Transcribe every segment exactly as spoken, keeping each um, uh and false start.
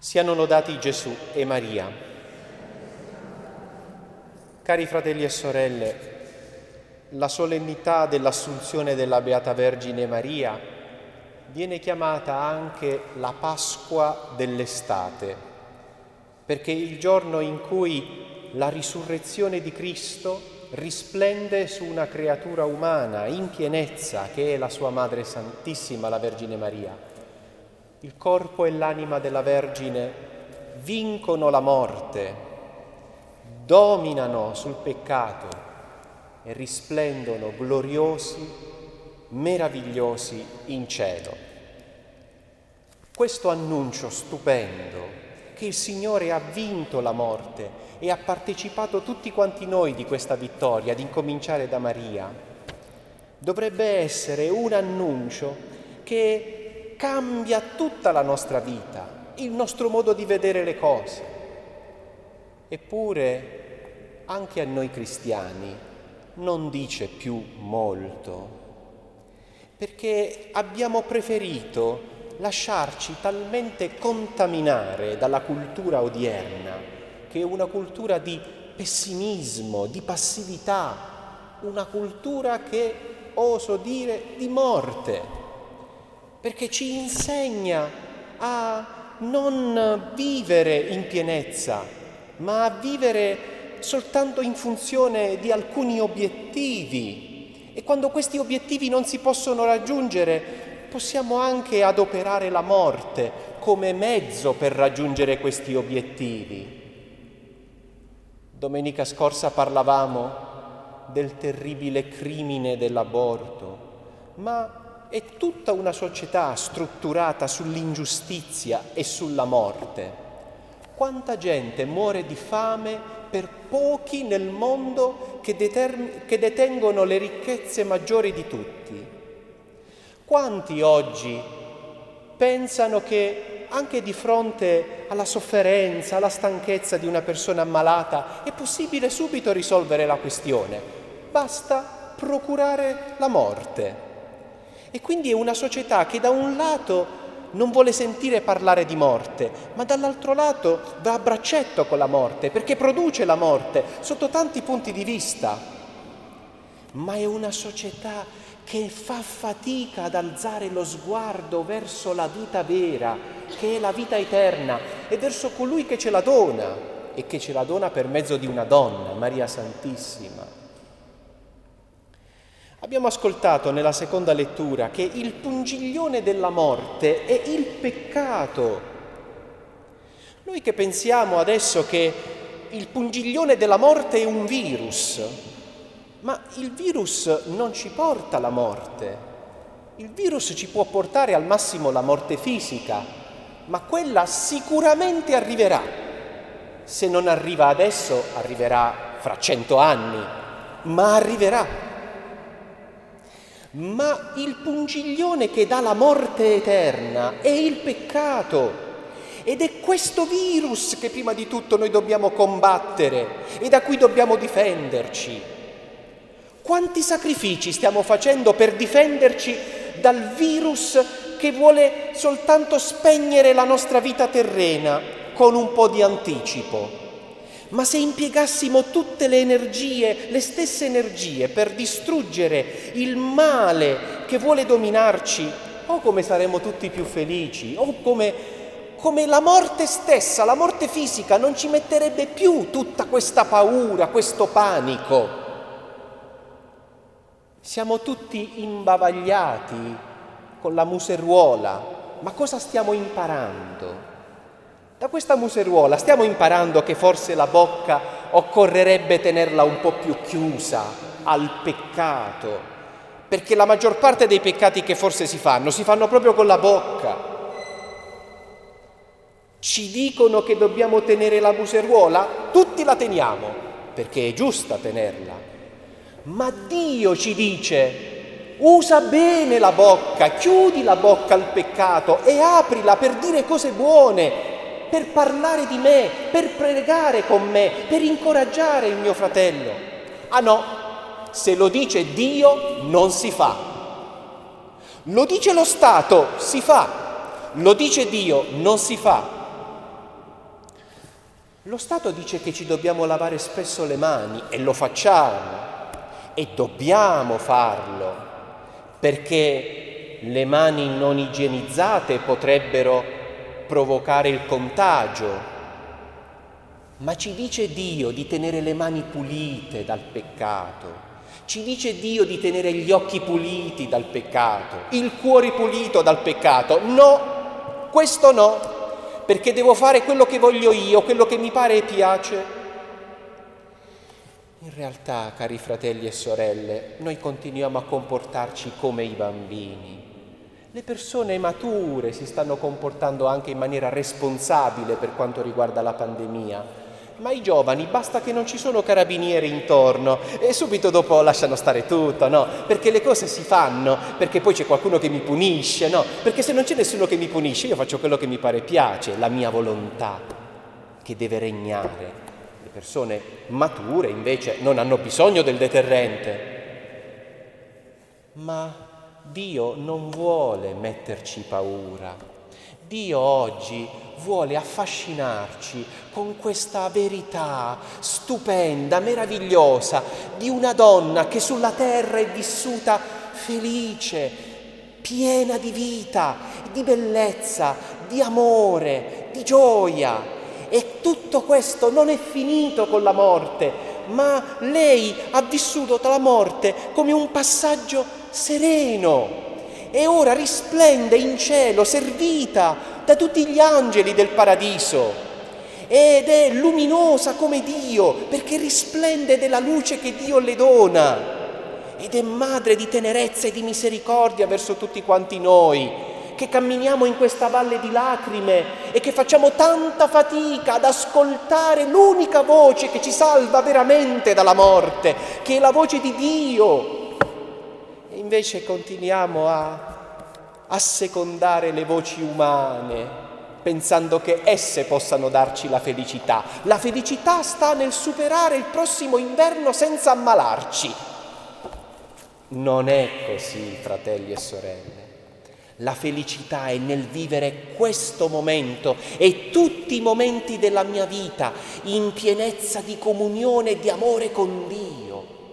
Siano lodati Gesù e Maria. Cari fratelli e sorelle, la solennità dell'Assunzione della Beata Vergine Maria viene chiamata anche la Pasqua dell'estate, perché è il giorno in cui la risurrezione di Cristo risplende su una creatura umana in pienezza, che è la sua Madre Santissima, la Vergine Maria. Il corpo e l'anima della Vergine vincono la morte, dominano sul peccato e risplendono gloriosi, meravigliosi in cielo. Questo annuncio stupendo, che il Signore ha vinto la morte e ha partecipato tutti quanti noi di questa vittoria, ad incominciare da Maria, dovrebbe essere un annuncio che cambia tutta la nostra vita, il nostro modo di vedere le cose. Eppure, anche a noi cristiani non dice più molto, perché abbiamo preferito lasciarci talmente contaminare dalla cultura odierna, che è una cultura di pessimismo, di passività, una cultura che, oso dire, di morte, perché ci insegna a non vivere in pienezza, ma a vivere soltanto in funzione di alcuni obiettivi. E quando questi obiettivi non si possono raggiungere, possiamo anche adoperare la morte come mezzo per raggiungere questi obiettivi. Domenica scorsa parlavamo del terribile crimine dell'aborto, ma è tutta una società strutturata sull'ingiustizia e sulla morte. Quanta gente muore di fame per pochi nel mondo che, determ- che detengono le ricchezze maggiori di tutti? Quanti oggi pensano che anche di fronte alla sofferenza, alla stanchezza di una persona ammalata è possibile subito risolvere la questione? Basta procurare la morte. E quindi è una società che da un lato non vuole sentire parlare di morte, ma dall'altro lato va a braccetto con la morte, perché produce la morte sotto tanti punti di vista. Ma è una società che fa fatica ad alzare lo sguardo verso la vita vera, che è la vita eterna, e verso colui che ce la dona, e che ce la dona per mezzo di una donna, Maria Santissima. Abbiamo ascoltato nella seconda lettura che il pungiglione della morte è il peccato. Noi che pensiamo adesso che il pungiglione della morte è un virus, ma il virus non ci porta alla morte. Il virus ci può portare al massimo la morte fisica, ma quella sicuramente arriverà. Se non arriva adesso, arriverà fra cento anni, ma arriverà. Ma il pungiglione che dà la morte eterna è il peccato, ed è questo virus che prima di tutto noi dobbiamo combattere e da cui dobbiamo difenderci. Quanti sacrifici stiamo facendo per difenderci dal virus che vuole soltanto spegnere la nostra vita terrena con un po' di anticipo? Ma se impiegassimo tutte le energie, le stesse energie, per distruggere il male che vuole dominarci, oh come saremmo tutti più felici, oh come, come la morte stessa, la morte fisica, non ci metterebbe più tutta questa paura, questo panico. Siamo tutti imbavagliati con la museruola, ma cosa stiamo imparando? Da questa museruola stiamo imparando che forse la bocca occorrerebbe tenerla un po' più chiusa al peccato, perché la maggior parte dei peccati che forse si fanno, si fanno proprio con la bocca. Ci dicono che dobbiamo tenere la museruola? Tutti la teniamo, perché è giusta tenerla. Ma Dio ci dice: usa bene la bocca, chiudi la bocca al peccato e aprila per dire cose buone, per parlare di me, per pregare con me, per incoraggiare il mio fratello. Ah no, se lo dice Dio non si fa. Lo dice lo Stato, si fa. Lo dice Dio, non si fa. Lo Stato dice che ci dobbiamo lavare spesso le mani e lo facciamo e dobbiamo farlo, perché le mani non igienizzate potrebbero provocare il contagio. Ma ci dice Dio di tenere le mani pulite dal peccato, ci dice Dio di tenere gli occhi puliti dal peccato, il cuore pulito dal peccato. No, questo no, perché devo fare quello che voglio io, quello che mi pare e piace. In realtà, cari fratelli e sorelle, noi continuiamo a comportarci come i bambini. Le persone mature si stanno comportando anche in maniera responsabile per quanto riguarda la pandemia. Ma i giovani basta che non ci sono carabinieri intorno e subito dopo lasciano stare tutto, no? Perché le cose si fanno, perché poi c'è qualcuno che mi punisce, no? Perché se non c'è nessuno che mi punisce, io faccio quello che mi pare piace, la mia volontà che deve regnare. Le persone mature invece non hanno bisogno del deterrente. Ma Dio non vuole metterci paura. Dio oggi vuole affascinarci con questa verità stupenda, meravigliosa di una donna che sulla terra è vissuta felice, piena di vita, di bellezza, di amore, di gioia. E tutto questo non è finito con la morte, ma lei ha vissuto la morte come un passaggio sereno. E ora risplende in cielo, servita da tutti gli angeli del paradiso, ed è luminosa come Dio, perché risplende della luce che Dio le dona, ed è madre di tenerezza e di misericordia verso tutti quanti noi, che camminiamo in questa valle di lacrime e che facciamo tanta fatica ad ascoltare l'unica voce che ci salva veramente dalla morte, che è la voce di Dio. E invece continuiamo a assecondare le voci umane, pensando che esse possano darci la felicità. La felicità sta nel superare il prossimo inverno senza ammalarci. Non è così, fratelli e sorelle. La felicità è nel vivere questo momento e tutti i momenti della mia vita in pienezza di comunione e di amore con Dio.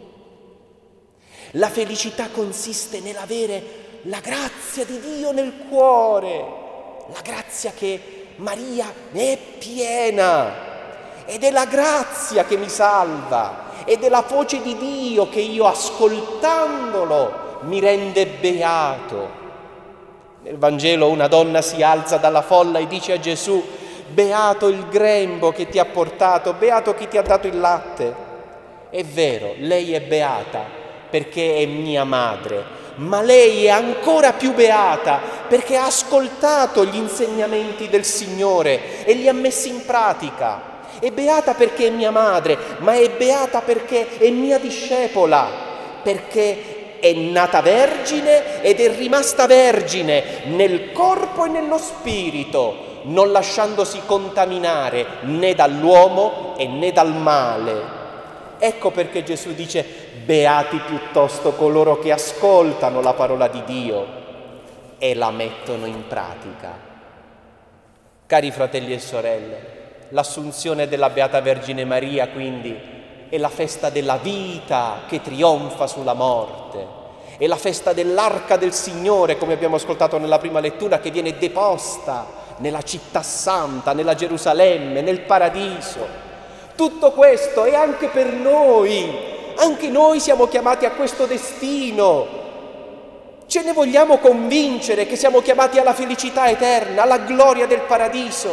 La felicità consiste nell'avere la grazia di Dio nel cuore, la grazia che Maria ne è piena, ed è la grazia che mi salva, ed è la voce di Dio che io ascoltandolo mi rende beato. Nel Vangelo una donna si alza dalla folla e dice a Gesù: beato il grembo che ti ha portato, beato chi ti ha dato il latte. È vero, lei è beata perché è mia madre, ma lei è ancora più beata perché ha ascoltato gli insegnamenti del Signore e li ha messi in pratica. È beata perché è mia madre, ma è beata perché è mia discepola, perché è nata vergine ed è rimasta vergine nel corpo e nello spirito, non lasciandosi contaminare né dall'uomo e né dal male. Ecco perché Gesù dice: beati piuttosto coloro che ascoltano la parola di Dio e la mettono in pratica. Cari fratelli e sorelle, l'assunzione della Beata Vergine Maria quindi è la festa della vita che trionfa sulla morte, è la festa dell'arca del Signore, come abbiamo ascoltato nella prima lettura, che viene deposta nella città santa, nella Gerusalemme, nel paradiso. Tutto questo è anche per noi, anche noi siamo chiamati a questo destino. Ce ne vogliamo convincere che siamo chiamati alla felicità eterna, alla gloria del paradiso?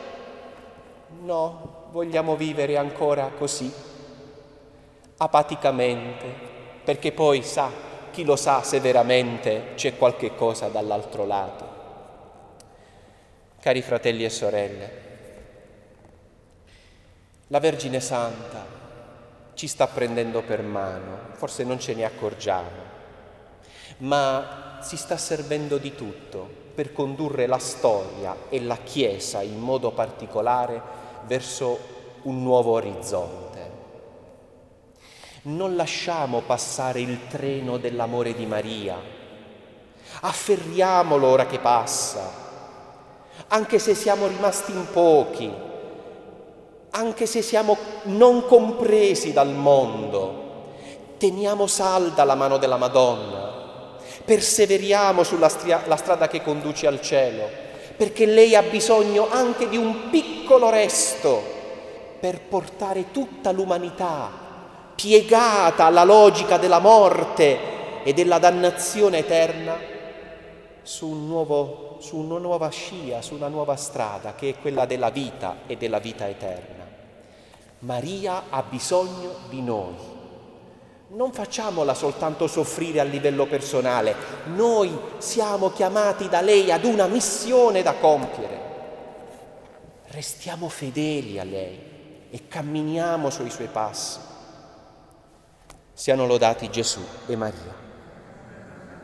No, vogliamo vivere ancora così, apaticamente, perché poi sa, chi lo sa se veramente c'è qualche cosa dall'altro lato. Cari fratelli e sorelle, la Vergine Santa ci sta prendendo per mano, forse non ce ne accorgiamo, ma si sta servendo di tutto per condurre la storia e la Chiesa in modo particolare verso un nuovo orizzonte. Non lasciamo passare il treno dell'amore di Maria, afferriamolo ora che passa, anche se siamo rimasti in pochi, anche se siamo non compresi dal mondo, teniamo salda la mano della Madonna, perseveriamo sulla stria- la strada che conduce al cielo, perché lei ha bisogno anche di un piccolo resto per portare tutta l'umanità piegata alla logica della morte e della dannazione eterna su, un nuovo, su una nuova scia, su una nuova strada che è quella della vita e della vita eterna. Maria ha bisogno di noi. Non facciamola soltanto soffrire a livello personale, noi siamo chiamati da lei ad una missione da compiere. Restiamo fedeli a lei e camminiamo sui suoi passi. Siano lodati Gesù e Maria.